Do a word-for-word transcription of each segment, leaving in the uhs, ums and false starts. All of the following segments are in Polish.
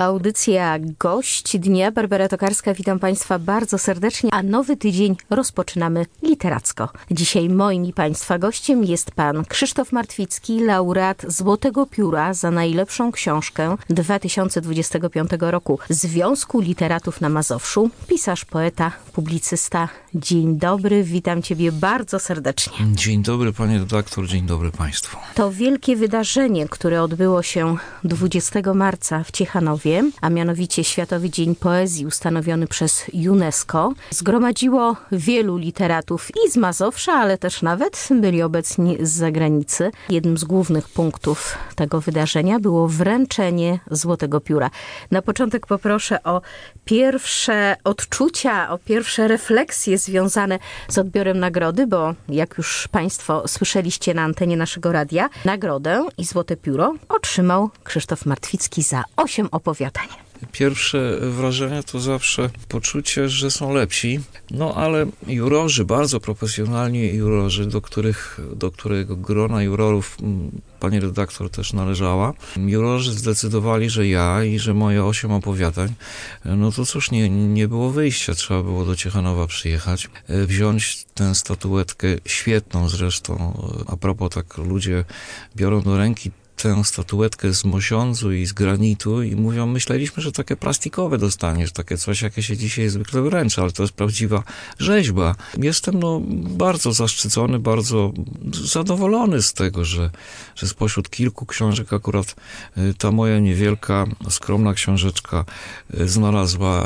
Audycja Gość Dnia. Barbara Tokarska, witam Państwa bardzo serdecznie, a nowy tydzień rozpoczynamy literacko. Dzisiaj moim i Państwa gościem jest pan Krzysztof Martwicki, laureat Złotego Pióra za najlepszą książkę dwa tysiące dwudziestego piątego roku Związku Literatów na Mazowszu, pisarz, poeta, publicysta. Dzień dobry, witam Ciebie bardzo serdecznie. Dzień dobry panie redaktor, dzień dobry Państwu. To wielkie wydarzenie, które odbyło się dwudziestego marca w Ciechanowie, a mianowicie Światowy Dzień Poezji ustanowiony przez UNESCO, zgromadziło wielu literatów i z Mazowsza, ale też nawet byli obecni z zagranicy. Jednym z głównych punktów tego wydarzenia było wręczenie Złotego Pióra. Na początek poproszę o pierwsze odczucia, o pierwsze refleksje związane z odbiorem nagrody, bo jak już Państwo słyszeliście na antenie naszego radia, nagrodę i Złote Pióro otrzymał Krzysztof Martwicki za osiem opowiadań. Pierwsze wrażenie to zawsze poczucie, że są lepsi, no ale jurorzy, bardzo profesjonalni jurorzy, do których, do którego grona jurorów pani redaktor też należała, jurorzy zdecydowali, że ja i że moje osiem opowiadań, no to cóż, nie, nie było wyjścia, trzeba było do Ciechanowa przyjechać, wziąć tę statuetkę, świetną zresztą, a propos tak ludzie biorą do ręki tę statuetkę z mosiądzu i z granitu i mówią, myśleliśmy, że takie plastikowe dostaniesz, takie coś, jakie się dzisiaj zwykle wręcza, ale to jest prawdziwa rzeźba. Jestem no bardzo zaszczycony, bardzo zadowolony z tego, że, że spośród kilku książek akurat ta moja niewielka, skromna książeczka znalazła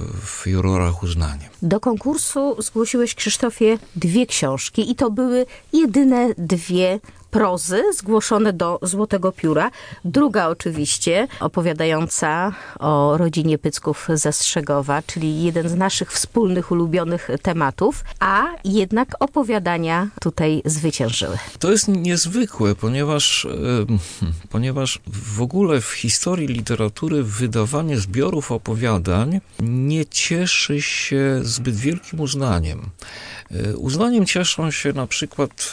w jurorach uznanie. Do konkursu zgłosiłeś, Krzysztofie, dwie książki i to były jedyne dwie prozy zgłoszone do Złotego Pióra. Druga oczywiście opowiadająca o rodzinie Pycków ze Strzegowa, czyli jeden z naszych wspólnych, ulubionych tematów, a jednak opowiadania tutaj zwyciężyły. To jest niezwykłe, ponieważ, ponieważ w ogóle w historii literatury wydawanie zbiorów opowiadań nie cieszy się zbyt wielkim uznaniem. Uznaniem cieszą się na przykład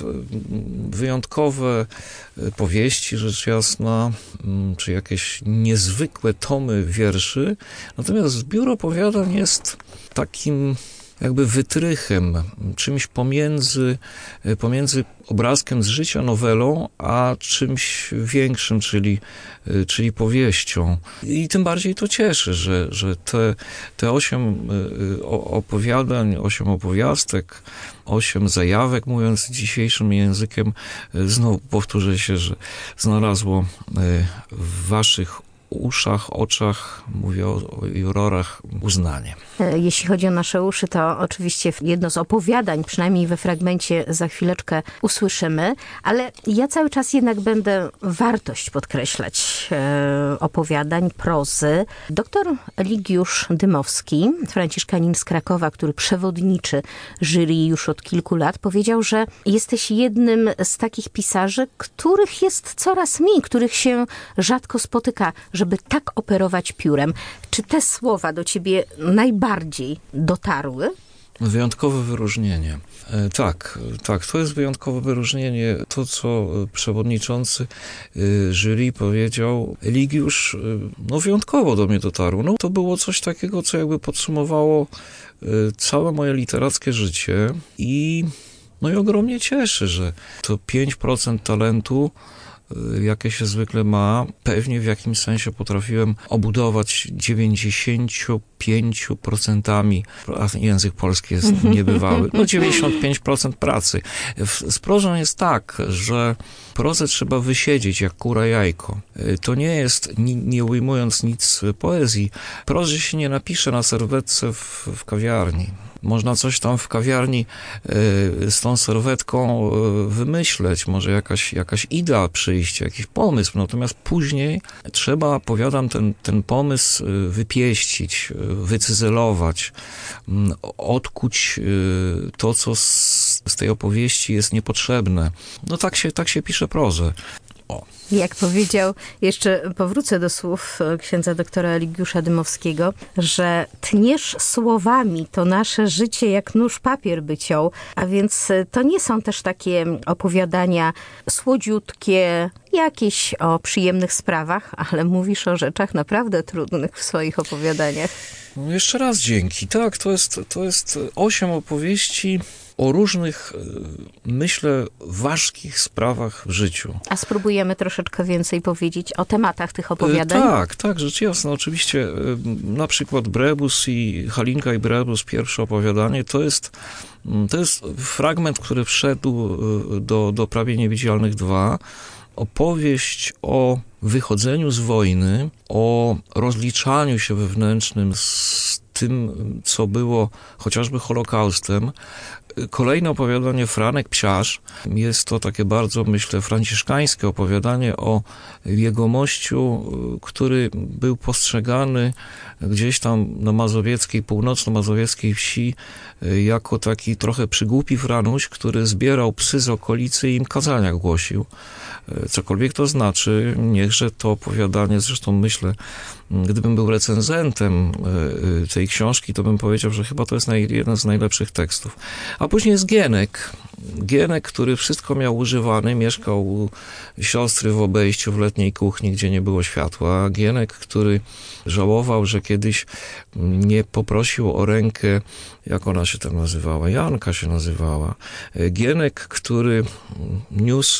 wyjątkowe powieści, rzecz jasna, czy jakieś niezwykłe tomy wierszy. Natomiast zbiór opowiadań jest takim jakby wytrychem, czymś pomiędzy, pomiędzy obrazkiem z życia, nowelą, a czymś większym, czyli, czyli powieścią. I tym bardziej to cieszy, że, że te, te osiem opowiadań, osiem opowiastek, osiem zajawek, mówiąc dzisiejszym językiem, znowu powtórzę się, że znalazło w waszych uszach, oczach, mówię o, o jurorach, uznanie. Jeśli chodzi o nasze uszy, to oczywiście jedno z opowiadań, przynajmniej we fragmencie za chwileczkę usłyszymy, ale ja cały czas jednak będę wartość podkreślać e, opowiadań, prozy. Doktor Eligiusz Dymowski, franciszkanin z Krakowa, który przewodniczy jury już od kilku lat, powiedział, że jesteś jednym z takich pisarzy, których jest coraz mniej, których się rzadko spotyka, żeby tak operować piórem. Czy te słowa do ciebie najbardziej dotarły? Wyjątkowe wyróżnienie. E, tak, tak, to jest wyjątkowe wyróżnienie. To, co przewodniczący y, jury powiedział, Eligiusz, y, no wyjątkowo do mnie dotarło. No, to było coś takiego, co jakby podsumowało y, całe moje literackie życie i no i ogromnie cieszy, że to pięć procent talentu, jakie się zwykle ma, pewnie w jakimś sensie potrafiłem obudować dziewięćdziesiąt pięć procent, a język polski jest niebywały, no dziewięćdziesiąt pięć procent pracy. Z prozą jest tak, że prozę trzeba wysiedzieć jak kura jajko. To nie jest, nie, nie ujmując nic poezji, prozy się nie napisze na serwetce w, w kawiarni. Można coś tam w kawiarni y, z tą serwetką y, wymyśleć, może jakaś, jakaś idea przyjść, jakiś pomysł, natomiast później trzeba, powiadam, ten, ten pomysł y, wypieścić, y, wycyzelować, y, odkuć y, to, co z, z tej opowieści jest niepotrzebne. No tak się, tak się pisze prozę. O. Jak powiedział, jeszcze powrócę do słów księdza doktora Eligiusza Dymowskiego, że tniesz słowami to nasze życie jak nóż papier by ciął, a więc to nie są też takie opowiadania słodziutkie, jakieś o przyjemnych sprawach, ale mówisz o rzeczach naprawdę trudnych w swoich opowiadaniach. No jeszcze raz dzięki. Tak, to jest, to jest osiem opowieści o różnych, myślę, ważkich sprawach w życiu. A spróbujemy troszeczkę więcej powiedzieć o tematach tych opowiadań? Tak, tak, rzecz jasna. Oczywiście na przykład Brebus i Halinka i Brebus, pierwsze opowiadanie, to jest, to jest fragment, który wszedł do, do Prawie Niewidzialnych dwa. Opowieść o wychodzeniu z wojny, o rozliczaniu się wewnętrznym z tym, co było chociażby Holokaustem. Kolejne opowiadanie Franek Psiarz. Jest to takie bardzo, myślę, franciszkańskie opowiadanie o jegomościu, który był postrzegany gdzieś tam na mazowieckiej, północno-mazowieckiej wsi jako taki trochę przygłupi Franuś, który zbierał psy z okolicy i im kazania głosił. Cokolwiek to znaczy, niechże to opowiadanie, zresztą myślę, gdybym był recenzentem tej książki, to bym powiedział, że chyba to jest naj, jeden z najlepszych tekstów. A później jest Gienek. Gienek, który wszystko miał używany, mieszkał u siostry w obejściu w letniej kuchni, gdzie nie było światła. Gienek, który żałował, że kiedyś nie poprosił o rękę, jak ona się tam nazywała, Janka się nazywała. Gienek, który niósł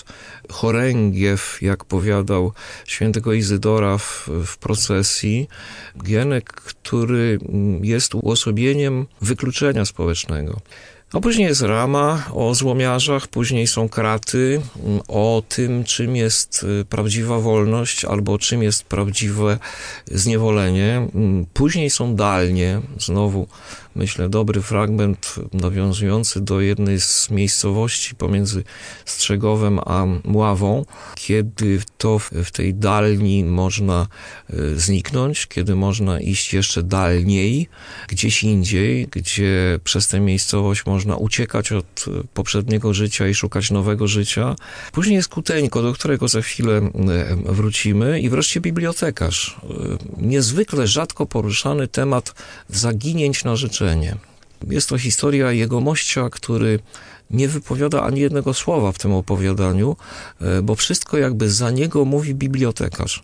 choręgiew, jak powiadał świętego Izydora w, w procesji. Gienek, który jest uosobieniem wykluczenia społecznego. A później jest Rama o złomiarzach, później są Kraty o tym, czym jest prawdziwa wolność albo czym jest prawdziwe zniewolenie. Później są Dalnie, znowu myślę dobry fragment nawiązujący do jednej z miejscowości pomiędzy Strzegowem a Mławą, kiedy to w tej dalni można zniknąć, kiedy można iść jeszcze dalniej, gdzieś indziej, gdzie przez tę miejscowość można uciekać od poprzedniego życia i szukać nowego życia. Później jest Kuteńko, do którego za chwilę wrócimy, i wreszcie bibliotekarz. Niezwykle rzadko poruszany temat zaginięć na życzenie. Jest to historia jegomościa, który nie wypowiada ani jednego słowa w tym opowiadaniu, bo wszystko jakby za niego mówi bibliotekarz.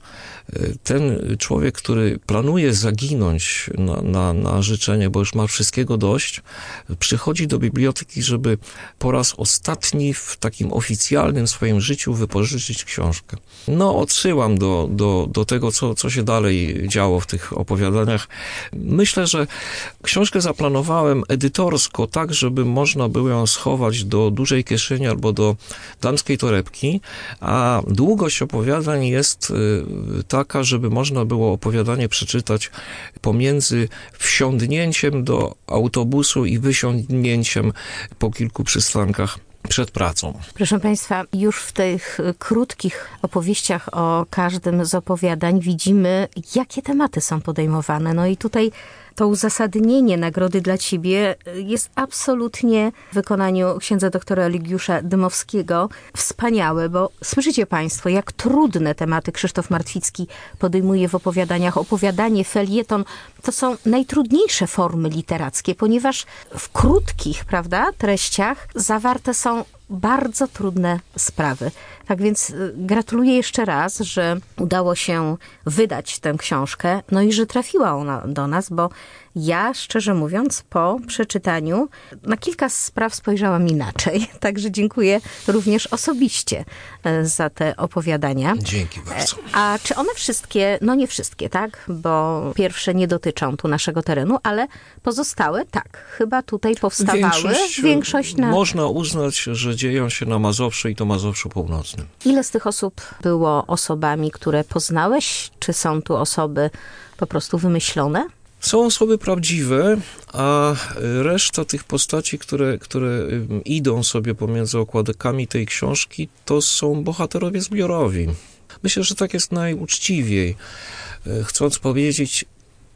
Ten człowiek, który planuje zaginąć na, na, na życzenie, bo już ma wszystkiego dość, przychodzi do biblioteki, żeby po raz ostatni w takim oficjalnym swoim życiu wypożyczyć książkę. No, odsyłam do, do, do tego, co, co się dalej działo w tych opowiadaniach. Myślę, że książkę zaplanowałem edytorsko tak, żeby można było ją schować do dużej kieszeni albo do damskiej torebki, a długość opowiadań jest taka, żeby można było opowiadanie przeczytać pomiędzy wsiądnięciem do autobusu i wysiądnięciem po kilku przystankach przed pracą. Proszę Państwa, już w tych krótkich opowieściach o każdym z opowiadań widzimy, jakie tematy są podejmowane. No i tutaj to uzasadnienie nagrody dla Ciebie jest absolutnie w wykonaniu księdza doktora Eligiusza Dymowskiego wspaniałe, bo słyszycie Państwo, jak trudne tematy Krzysztof Martwicki podejmuje w opowiadaniach. Opowiadanie, felieton to są najtrudniejsze formy literackie, ponieważ w krótkich, prawda, treściach zawarte są bardzo trudne sprawy. Tak więc gratuluję jeszcze raz, że udało się wydać tę książkę, no i że trafiła ona do nas, bo ja, szczerze mówiąc, po przeczytaniu na kilka spraw spojrzałam inaczej. Także dziękuję również osobiście za te opowiadania. Dzięki bardzo. A czy one wszystkie, no nie wszystkie, tak? Bo pierwsze nie dotyczą tu naszego terenu, ale pozostałe, tak, chyba tutaj powstawały. Większość, Większość na... Można uznać, że dzieją się na Mazowszu i to Mazowszu Północnym. Ile z tych osób było osobami, które poznałeś? Czy są tu osoby po prostu wymyślone? Są osoby prawdziwe, a reszta tych postaci, które, które idą sobie pomiędzy okładkami tej książki, to są bohaterowie zbiorowi. Myślę, że tak jest najuczciwiej. Chcąc powiedzieć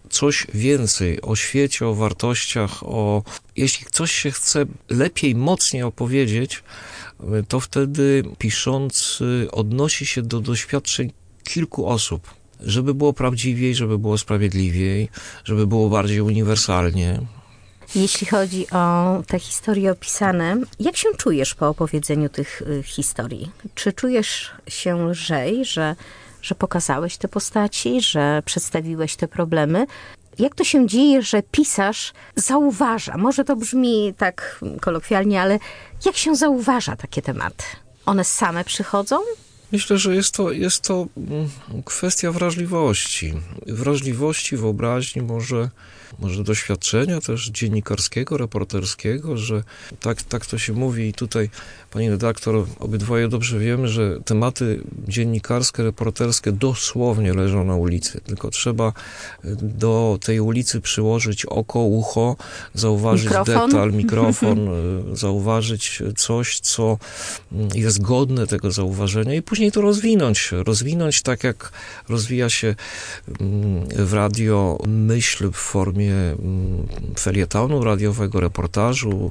coś więcej o świecie, o wartościach, o... Jeśli coś się chce lepiej, mocniej opowiedzieć, to wtedy piszący odnosi się do doświadczeń kilku osób, żeby było prawdziwiej, żeby było sprawiedliwiej, żeby było bardziej uniwersalnie. Jeśli chodzi o te historie opisane, jak się czujesz po opowiedzeniu tych y, historii? Czy czujesz się lżej, że, że pokazałeś te postaci, że przedstawiłeś te problemy? Jak to się dzieje, że pisarz zauważa, może to brzmi tak kolokwialnie, ale jak się zauważa takie tematy? One same przychodzą? Myślę, że jest to, jest to kwestia wrażliwości. Wrażliwości, wyobraźni, może, może doświadczenia też dziennikarskiego, reporterskiego, że tak, tak to się mówi i tutaj, pani redaktor, obydwoje dobrze wiemy, że tematy dziennikarskie, reporterskie dosłownie leżą na ulicy, tylko trzeba do tej ulicy przyłożyć oko, ucho, zauważyć mikrofon. detal, mikrofon, zauważyć coś, co jest godne tego zauważenia i później to rozwinąć. Rozwinąć tak, jak rozwija się w radio myśl w formie felietonu radiowego, reportażu,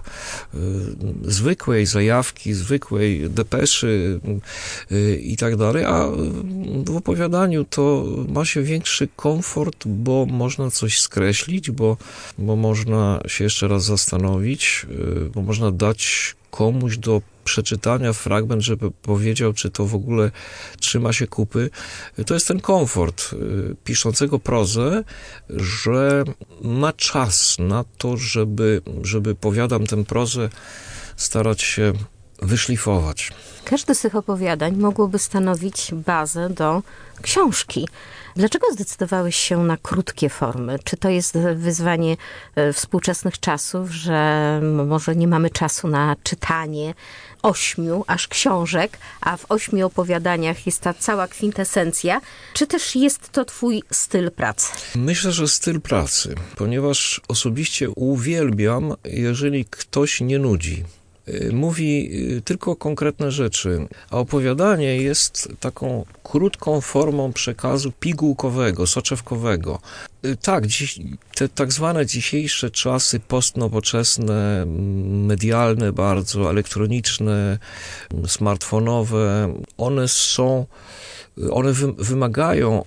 zwykłej zajawki, zwykłej depeszy i tak dalej, a w opowiadaniu to ma się większy komfort, bo można coś skreślić, bo, bo można się jeszcze raz zastanowić, bo można dać komuś do przeczytania fragment, żeby powiedział, czy to w ogóle trzyma się kupy. To jest ten komfort piszącego prozę, że ma czas na to, żeby, żeby powiadam tę prozę, starać się wyszlifować. Każde z tych opowiadań mogłoby stanowić bazę do książki. Dlaczego zdecydowałeś się na krótkie formy? Czy to jest wyzwanie współczesnych czasów, że może nie mamy czasu na czytanie ośmiu aż książek, a w ośmiu opowiadaniach jest ta cała kwintesencja? Czy też jest to twój styl pracy? Myślę, że styl pracy, ponieważ osobiście uwielbiam, jeżeli ktoś nie nudzi. Mówi tylko konkretne rzeczy, a opowiadanie jest taką krótką formą przekazu pigułkowego, soczewkowego. Tak, dziś, te tak zwane dzisiejsze czasy postnowoczesne, medialne bardzo, elektroniczne, smartfonowe, one są, one wymagają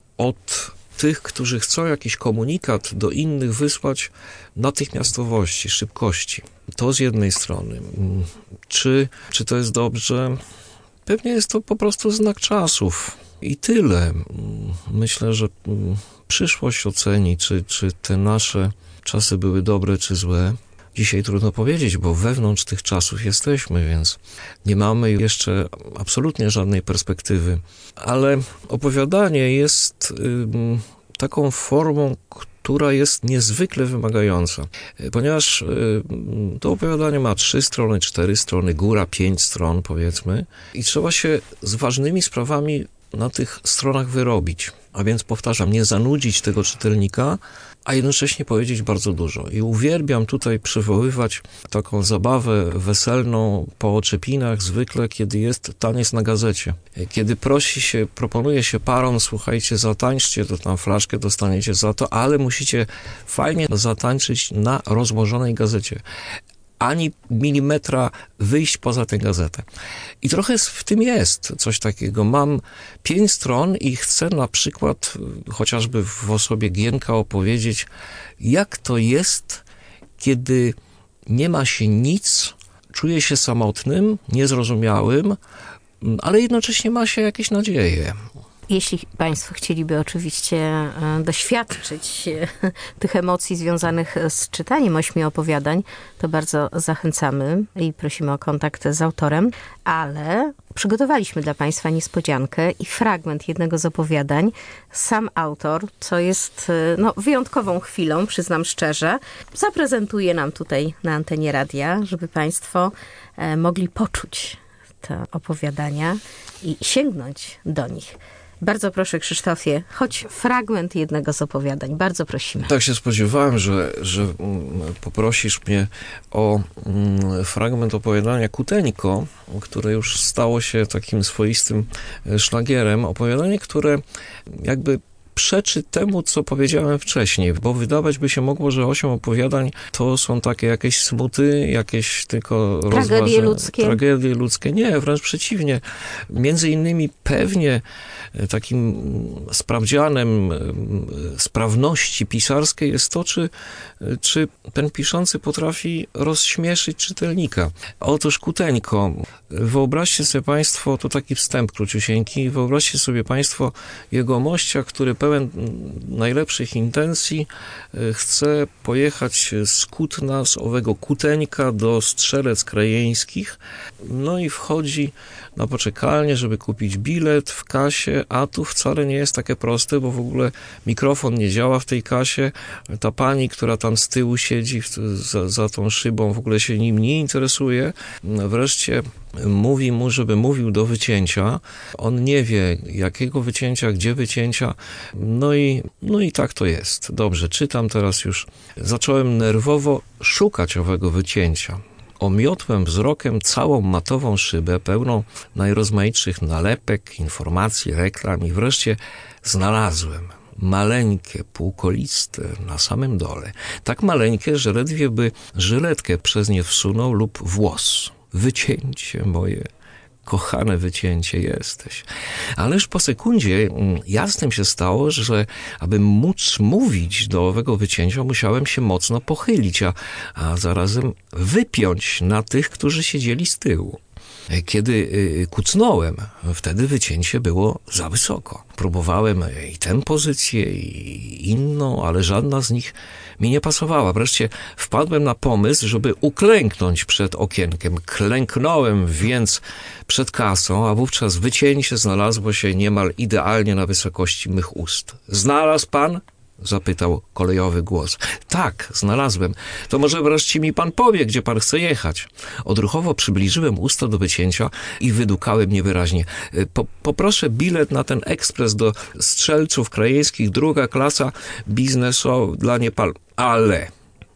od tych, którzy chcą jakiś komunikat do innych wysłać, natychmiastowości, szybkości. To z jednej strony. Czy, czy to jest dobrze? Pewnie jest to po prostu znak czasów. I tyle. Myślę, że przyszłość oceni, czy, czy te nasze czasy były dobre, czy złe. Dzisiaj trudno powiedzieć, bo wewnątrz tych czasów jesteśmy, więc nie mamy jeszcze absolutnie żadnej perspektywy. Ale opowiadanie jest y, taką formą, która jest niezwykle wymagająca, ponieważ y, to opowiadanie ma trzy strony, cztery strony, góra pięć stron, powiedzmy, i trzeba się z ważnymi sprawami na tych stronach wyrobić. A więc powtarzam, nie zanudzić tego czytelnika, a jednocześnie powiedzieć bardzo dużo. I uwielbiam tutaj przywoływać taką zabawę weselną po oczepinach, zwykle, kiedy jest taniec na gazecie. Kiedy prosi się, proponuje się parom, słuchajcie, zatańczcie, to tam flaszkę dostaniecie za to, ale musicie fajnie zatańczyć na rozłożonej gazecie. Ani milimetra wyjść poza tę gazetę. I trochę w tym jest coś takiego. Mam pięć stron i chcę na przykład chociażby w osobie Gienka opowiedzieć, jak to jest, kiedy nie ma się nic, czuje się samotnym, niezrozumiałym, ale jednocześnie ma się jakieś nadzieje. Jeśli państwo chcieliby oczywiście doświadczyć tych emocji związanych z czytaniem ośmiu opowiadań, to bardzo zachęcamy i prosimy o kontakt z autorem, ale przygotowaliśmy dla państwa niespodziankę i fragment jednego z opowiadań. Sam autor, co jest no, wyjątkową chwilą, przyznam szczerze, zaprezentuje nam tutaj na antenie radia, żeby państwo mogli poczuć te opowiadania i sięgnąć do nich. Bardzo proszę, Krzysztofie, choć fragment jednego z opowiadań. Bardzo prosimy. Tak się spodziewałem, że, że poprosisz mnie o fragment opowiadania Kuteńko, które już stało się takim swoistym szlagierem. Opowiadanie, które jakby przeczy temu, co powiedziałem wcześniej, bo wydawać by się mogło, że osiem opowiadań to są takie jakieś smuty, jakieś tylko tragedie rozważne, ludzkie. Tragedie ludzkie. Nie, wręcz przeciwnie. Między innymi pewnie takim sprawdzianem sprawności pisarskiej jest to, czy, czy ten piszący potrafi rozśmieszyć czytelnika. Otóż Kuteńko, wyobraźcie sobie państwo, to taki wstęp króciusieńki, wyobraźcie sobie państwo jego mościa, który pełen najlepszych intencji chce pojechać z Kutna, z owego Kuteńka do Strzelec Krajeńskich, no i wchodzi na poczekalnię, żeby kupić bilet w kasie, a tu wcale nie jest takie proste, bo w ogóle mikrofon nie działa w tej kasie. Ta pani, która tam z tyłu siedzi za, za tą szybą, w ogóle się nim nie interesuje. Wreszcie mówi mu, żeby mówił do wycięcia. On nie wie, jakiego wycięcia, gdzie wycięcia. No i, no i tak to jest. Dobrze, czytam teraz już. Zacząłem nerwowo szukać owego wycięcia. Omiotłem wzrokiem całą matową szybę, pełną najrozmaitszych nalepek, informacji, reklam i wreszcie znalazłem maleńkie, półkoliste na samym dole. Tak maleńkie, że ledwie by żyletkę przez nie wsunął lub włos. Wycięcie moje, kochane wycięcie jesteś. Ależ po sekundzie jasnym się stało, że aby móc mówić do owego wycięcia, musiałem się mocno pochylić, a, a zarazem wypiąć na tych, którzy siedzieli z tyłu. Kiedy kucnąłem, wtedy wycięcie było za wysoko. Próbowałem i tę pozycję, i inną, ale żadna z nich mi nie pasowała. Wreszcie wpadłem na pomysł, żeby uklęknąć przed okienkiem. Klęknąłem więc przed kasą, a wówczas wycięcie znalazło się niemal idealnie na wysokości mych ust. Znalazł pan? Zapytał kolejowy głos. Tak, znalazłem. To może wreszcie mi pan powie, gdzie pan chce jechać. Odruchowo przybliżyłem usta do wycięcia i wydukałem niewyraźnie. Po, poproszę bilet na ten ekspres do Strzelców Krajeńskich, druga klasa, biznesowa dla niepal... Ale...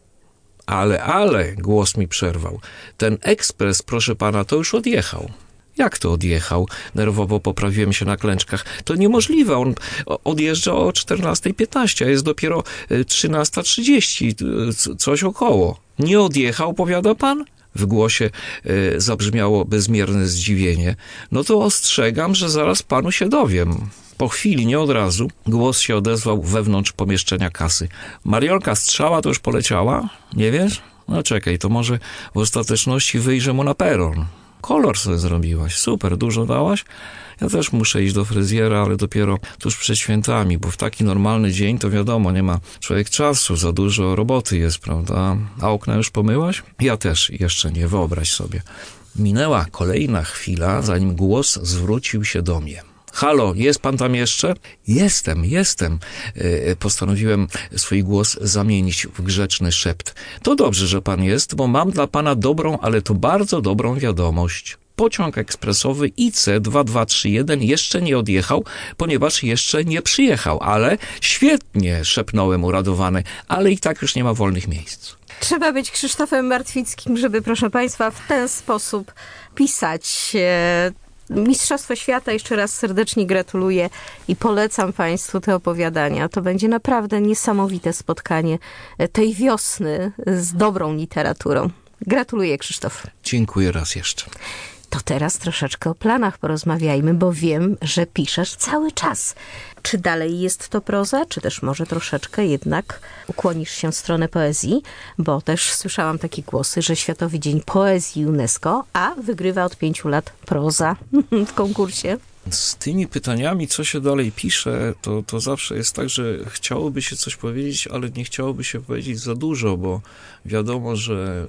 Ale, ale, głos mi przerwał. Ten ekspres, proszę pana, to już odjechał. Jak to odjechał? Nerwowo poprawiłem się na klęczkach. To niemożliwe. On odjeżdża o czternasta piętnaście, a jest dopiero trzynasta trzydzieści, coś około. Nie odjechał, powiada pan? W głosie y, zabrzmiało bezmierne zdziwienie. No to ostrzegam, że zaraz panu się dowiem. Po chwili, nie od razu, głos się odezwał wewnątrz pomieszczenia kasy. Mariolka Strzała to już poleciała? Nie wiesz? No czekaj, to może w ostateczności wyjrzę mu na peron. Kolor sobie zrobiłaś. Super, dużo dałaś? Ja też muszę iść do fryzjera, ale dopiero tuż przed świętami, bo w taki normalny dzień to wiadomo, nie ma człowiek czasu, za dużo roboty jest, prawda? A okna już pomyłaś? Ja też jeszcze nie, wyobraź sobie. Minęła kolejna chwila, zanim głos zwrócił się do mnie. Halo, jest pan tam jeszcze? Jestem, jestem. Postanowiłem swój głos zamienić w grzeczny szept. To dobrze, że pan jest, bo mam dla pana dobrą, ale to bardzo dobrą wiadomość. Pociąg ekspresowy I C dwa dwa trzy jeden jeszcze nie odjechał, ponieważ jeszcze nie przyjechał, ale świetnie, szepnąłem uradowany, ale i tak już nie ma wolnych miejsc. Trzeba być Krzysztofem Martwickim, żeby, proszę państwa, w ten sposób pisać. Mistrzostwo Świata jeszcze raz serdecznie gratuluję i polecam państwu te opowiadania. To będzie naprawdę niesamowite spotkanie tej wiosny z dobrą literaturą. Gratuluję, Krzysztof. Dziękuję raz jeszcze. To teraz troszeczkę o planach porozmawiajmy, bo wiem, że piszesz cały czas. Czy dalej jest to proza, czy też może troszeczkę jednak ukłonisz się w stronę poezji? Bo też słyszałam takie głosy, że Światowy Dzień Poezji UNESCO, a wygrywa od pięciu lat proza w konkursie. Z tymi pytaniami, co się dalej pisze, to, to zawsze jest tak, że chciałoby się coś powiedzieć, ale nie chciałoby się powiedzieć za dużo, bo wiadomo, że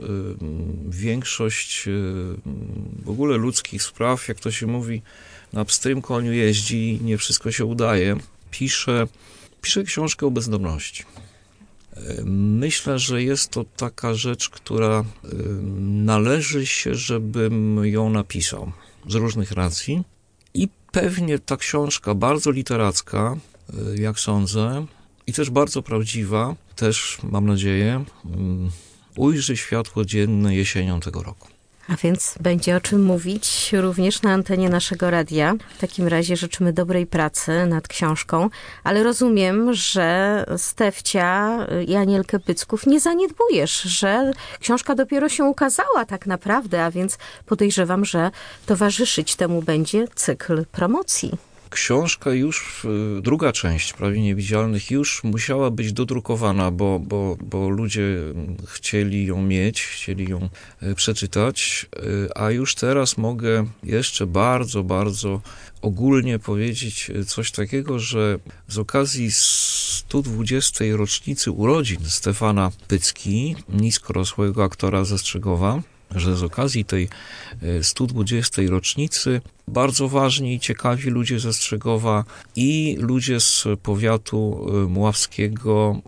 y, większość y, w ogóle ludzkich spraw, jak to się mówi, na pstrym koniu jeździ, nie wszystko się udaje. Piszę, piszę książkę o bezdomności. Myślę, że jest to taka rzecz, która y, należy się, żebym ją napisał z różnych racji. I pewnie ta książka bardzo literacka, jak sądzę, i też bardzo prawdziwa, też mam nadzieję, ujrzy światło dzienne jesienią tego roku. A więc będzie o czym mówić również na antenie naszego radia. W takim razie życzymy dobrej pracy nad książką, ale rozumiem, że Stefcia i Anielkę Pycków nie zaniedbujesz, że książka dopiero się ukazała tak naprawdę, a więc podejrzewam, że towarzyszyć temu będzie cykl promocji. Książka już, druga część Prawie Niewidzialnych już musiała być dodrukowana, bo, bo, bo ludzie chcieli ją mieć, chcieli ją przeczytać, a już teraz mogę jeszcze bardzo, bardzo ogólnie powiedzieć coś takiego, że z okazji sto dwudziestej rocznicy urodzin Stefana Pycki, niskorosłego aktora ze Strzegowa, że z okazji tej sto dwudziestej rocznicy bardzo ważni i ciekawi ludzie ze Strzegowa i ludzie z powiatu mławskiego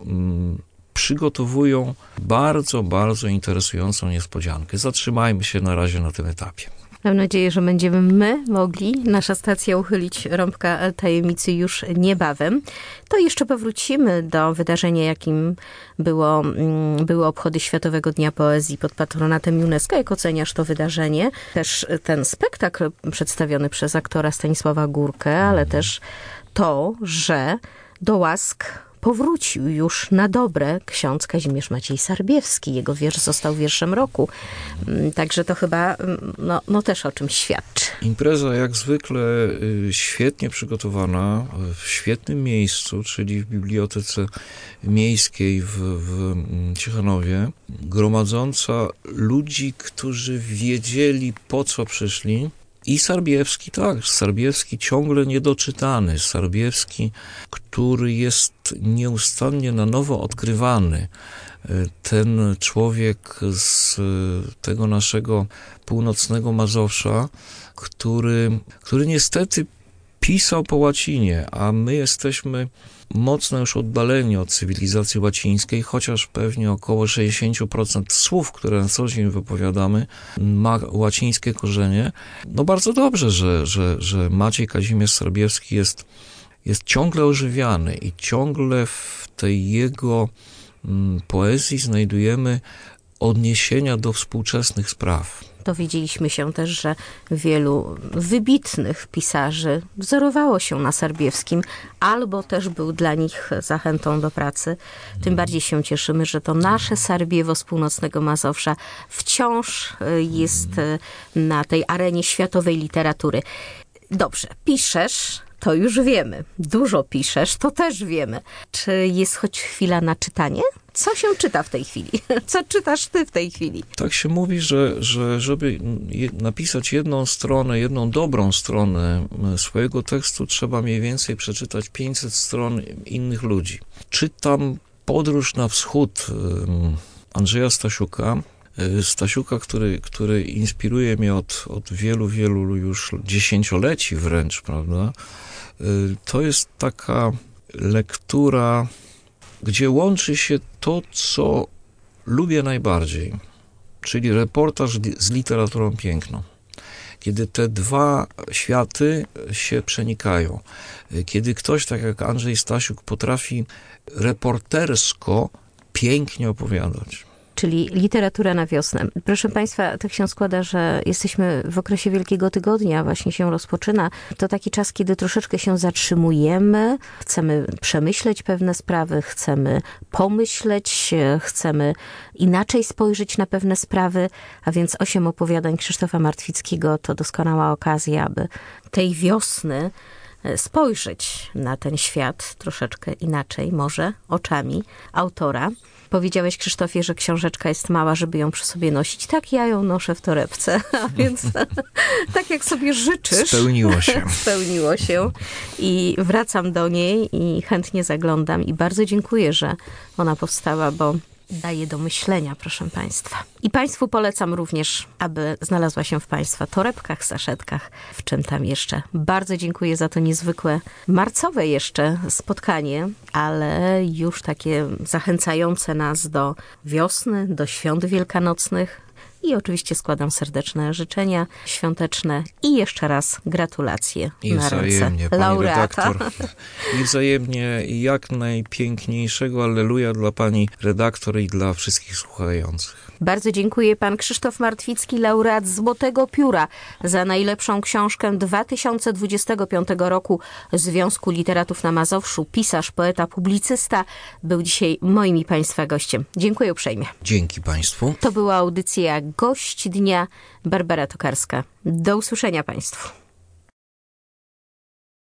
przygotowują bardzo, bardzo interesującą niespodziankę. Zatrzymajmy się na razie na tym etapie. Mam nadzieję, że będziemy my mogli, nasza stacja, uchylić rąbka tajemnicy już niebawem. To jeszcze powrócimy do wydarzenia, jakim było, były obchody Światowego Dnia Poezji pod patronatem UNESCO. Jak oceniasz to wydarzenie? Też ten spektakl przedstawiony przez aktora Stanisława Górkę, ale też to, że do łask powrócił już na dobre ksiądz Kazimierz Maciej Sarbiewski. Jego wiersz został wierszem roku. Także to chyba no, no też o czymś świadczy. Impreza jak zwykle świetnie przygotowana, w świetnym miejscu, czyli w Bibliotece Miejskiej w, w Ciechanowie, gromadząca ludzi, którzy wiedzieli, po co przyszli. I Sarbiewski, tak, Sarbiewski ciągle niedoczytany, Sarbiewski, który jest nieustannie na nowo odkrywany. Ten człowiek z tego naszego północnego Mazowsza, który, który niestety pisał po łacinie, a my jesteśmy mocno już oddaleni od cywilizacji łacińskiej, chociaż pewnie około sześćdziesiąt procent słów, które na co dzień wypowiadamy, ma łacińskie korzenie. No bardzo dobrze, że, że, że Maciej Kazimierz Sarbiewski jest, jest ciągle ożywiany i ciągle w tej jego mm, poezji znajdujemy odniesienia do współczesnych spraw. Dowiedzieliśmy się też, że wielu wybitnych pisarzy wzorowało się na Sarbiewskim, albo też był dla nich zachętą do pracy. Tym bardziej się cieszymy, że to nasze Sarbiewo z północnego Mazowsza wciąż jest na tej arenie światowej literatury. Dobrze, piszesz, to już wiemy. Dużo piszesz, to też wiemy. Czy jest choć chwila na czytanie? Co się czyta w tej chwili? Co czytasz ty w tej chwili? Tak się mówi, że, że żeby napisać jedną stronę, jedną dobrą stronę swojego tekstu, trzeba mniej więcej przeczytać pięćset stron innych ludzi. Czytam Podróż na wschód Andrzeja Stasiuka. Stasiuka, który, który inspiruje mnie od, od wielu, wielu już dziesięcioleci wręcz, prawda? To jest taka lektura, gdzie łączy się to, co lubię najbardziej, czyli reportaż z literaturą piękną. Kiedy te dwa światy się przenikają. Kiedy ktoś, tak jak Andrzej Stasiuk, potrafi reportersko pięknie opowiadać. Czyli literatura na wiosnę. Proszę Państwa, tak się składa, że jesteśmy w okresie Wielkiego Tygodnia, właśnie się rozpoczyna. To taki czas, kiedy troszeczkę się zatrzymujemy, chcemy przemyśleć pewne sprawy, chcemy pomyśleć, chcemy inaczej spojrzeć na pewne sprawy, a więc osiem opowiadań Krzysztofa Martwickiego to doskonała okazja, aby tej wiosny spojrzeć na ten świat troszeczkę inaczej, może oczami autora. Powiedziałeś, Krzysztofie, że książeczka jest mała, żeby ją przy sobie nosić. Tak, ja ją noszę w torebce, a więc tak jak sobie życzysz. Spełniło się. Spełniło się i wracam do niej i chętnie zaglądam i bardzo dziękuję, że ona powstała, bo daje do myślenia, proszę Państwa. I Państwu polecam również, aby znalazła się w Państwa torebkach, saszetkach, w czym tam jeszcze. Bardzo dziękuję za to niezwykłe, marcowe jeszcze spotkanie, ale już takie zachęcające nas do wiosny, do świąt wielkanocnych i oczywiście składam serdeczne życzenia świąteczne i jeszcze raz gratulacje I na wzajemnie, ręce pani laureata. redaktor. I wzajemnie jak najpiękniejszego alleluja dla pani redaktor i dla wszystkich słuchających. Bardzo dziękuję. Pan Krzysztof Martwicki, laureat Złotego Pióra za najlepszą książkę dwa tysiące dwudziestego piątego roku Związku Literatów na Mazowszu. Pisarz, poeta, publicysta był dzisiaj moim i państwa gościem. Dziękuję uprzejmie. Dzięki państwu. To była audycja Gość Dnia, Barbara Tokarska. Do usłyszenia państwu.